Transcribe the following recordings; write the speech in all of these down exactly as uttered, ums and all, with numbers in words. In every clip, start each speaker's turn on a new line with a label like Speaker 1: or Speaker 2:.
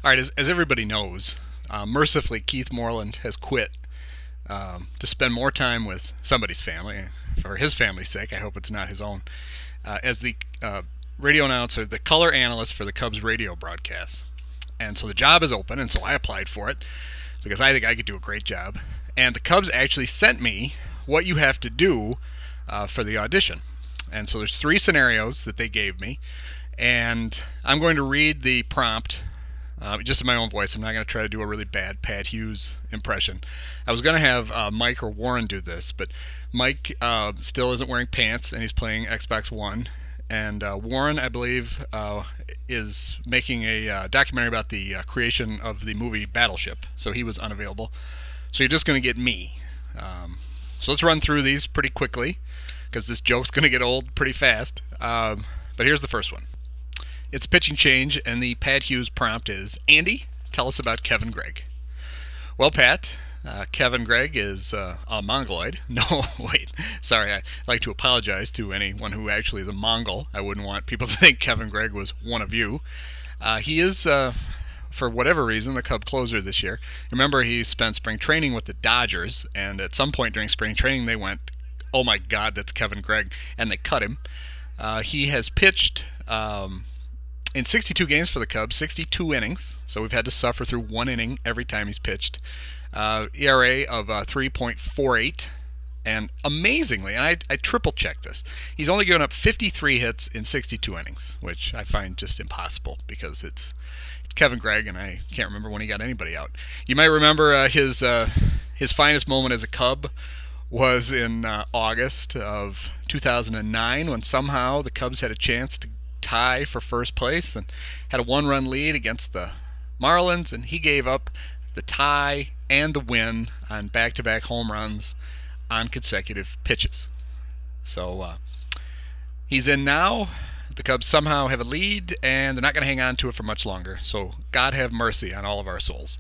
Speaker 1: All right, as, as everybody knows, uh, mercifully Keith Moreland has quit um, to spend more time with somebody's family, for his family's sake. I hope it's not his own, uh, as the uh, radio announcer, the color analyst for the Cubs radio broadcast. And so the job is open, and so I applied for it because I think I could do a great job. And the Cubs actually sent me what you have to do uh, for the audition. And so there's three scenarios that they gave me, and I'm going to read the prompt uh, just in my own voice. I'm not going to try to do a really bad Pat Hughes impression. I was going to have uh, Mike or Warren do this, but Mike uh, still isn't wearing pants, and he's playing Xbox One. And uh, Warren, I believe, uh, is making a uh, documentary about the uh, creation of the movie Battleship, so he was unavailable. So you're just going to get me. Um, so let's run through these pretty quickly, because this joke's going to get old pretty fast. Um, but here's the first one. It's a pitching change, and the Pat Hughes prompt is, Andy, tell us about Kevin Gregg. Well, Pat, uh, Kevin Gregg is uh, a Mongoloid. No, wait. Sorry, I'd like to apologize to anyone who actually is a Mongol. I wouldn't want people to think Kevin Gregg was one of you. Uh, he is, uh, for whatever reason, the Cub closer this year. Remember, he spent spring training with the Dodgers, and at some point during spring training they went, oh my God, that's Kevin Gregg, and they cut him. Uh, he has pitched um, in sixty-two games for the Cubs, sixty-two innings, so we've had to suffer through one inning every time he's pitched. Uh, E R A of uh, three point four eight, and amazingly, and I, I triple-checked this, he's only given up fifty-three hits in sixty-two innings, which I find just impossible because it's, it's Kevin Gregg, and I can't remember when he got anybody out. You might remember uh, his uh, his finest moment as a Cub was in uh, August of two thousand nine, when somehow the Cubs had a chance to tie for first place and had a one-run lead against the Marlins, and he gave up the tie and the win on back-to-back home runs on consecutive pitches. So uh, he's in now. The Cubs somehow have a lead, and they're not going to hang on to it for much longer. So God have mercy on all of our souls.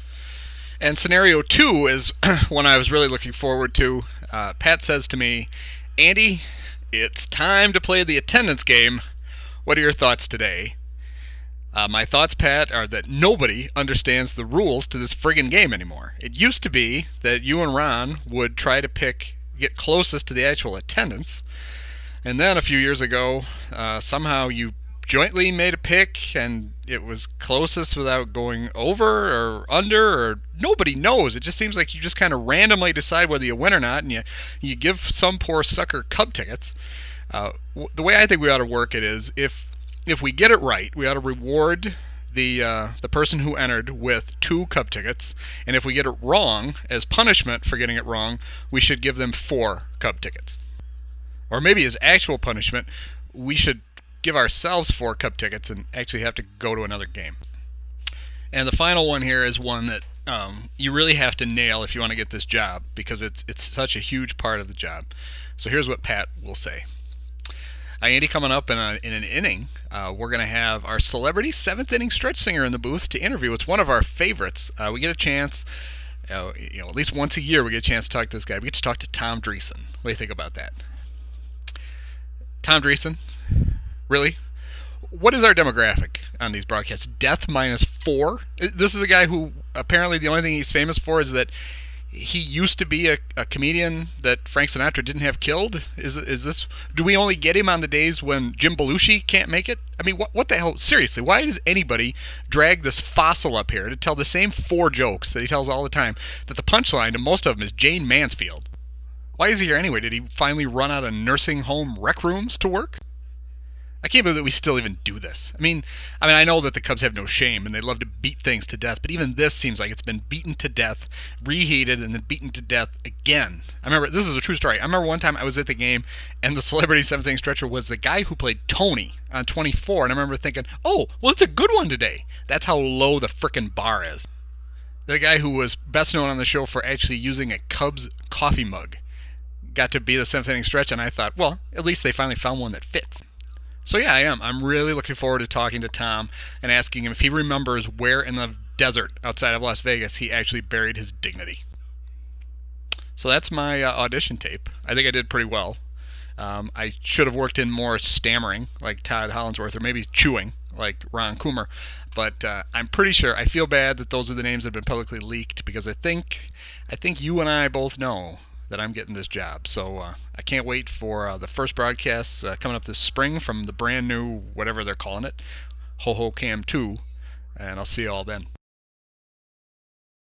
Speaker 1: And scenario two is one I was really looking forward to. Uh, Pat says to me, Andy, it's time to play the attendance game. What are your thoughts today? Uh, my thoughts, Pat, are that nobody understands the rules to this friggin' game anymore. It used to be that you and Ron would try to pick, get closest to the actual attendance. And then a few years ago, uh, somehow you jointly made a pick, and it was closest without going over or under, or nobody knows. It just seems like you just kind of randomly decide whether you win or not, and you you give some poor sucker Cub tickets. Uh, w- the way I think we ought to work it is, if if we get it right, we ought to reward the uh, the person who entered with two Cub tickets, and if we get it wrong, as punishment for getting it wrong, we should give them four Cub tickets. Or maybe as actual punishment, we should give ourselves four Cub tickets and actually have to go to another game. And the final one here is one that um, you really have to nail if you want to get this job, because it's it's such a huge part of the job. So here's what Pat will say. Uh, Andy, coming up in, a, in an inning, uh, we're going to have our celebrity seventh inning stretch singer in the booth to interview. It's one of our favorites. Uh, we get a chance, uh, you know, at least once a year we get a chance to talk to this guy. We get to talk to Tom Dreesen. What do you think about that? Tom Dreesen? Really? What is our demographic on these broadcasts? Death minus four? This is a guy who apparently the only thing he's famous for is that he used to be a, a comedian that Frank Sinatra didn't have killed. Is is this? Do we only get him on the days when Jim Belushi can't make it? I mean, what what the hell? Seriously, why does anybody drag this fossil up here to tell the same four jokes that he tells all the time, that the punchline to most of them is Jane Mansfield? Why is he here anyway? Did he finally run out of nursing home rec rooms to work? I can't believe that we still even do this. I mean, I mean, I know that the Cubs have no shame and they love to beat things to death, but even this seems like it's been beaten to death, reheated, and then beaten to death again. I remember, this is a true story. I remember one time I was at the game and the celebrity seventh inning stretcher was the guy who played Tony on twenty-four, and I remember thinking, oh, well, it's a good one today. That's how low the frickin' bar is. The guy who was best known on the show for actually using a Cubs coffee mug got to be the seventh inning stretch, and I thought, well, at least they finally found one that fits. So yeah, I am. I'm really looking forward to talking to Tom and asking him if he remembers where in the desert outside of Las Vegas he actually buried his dignity. So that's my uh, audition tape. I think I did pretty well. Um, I should have worked in more stammering, like Todd Hollandsworth, or maybe chewing, like Ron Coomer. But uh, I'm pretty sure. I feel bad that those are the names that have been publicly leaked because I think I think you and I both know that I'm getting this job. So uh, I can't wait for uh, the first broadcasts uh, coming up this spring from the brand new whatever they're calling it, Ho Ho Cam two, and I'll see you all then.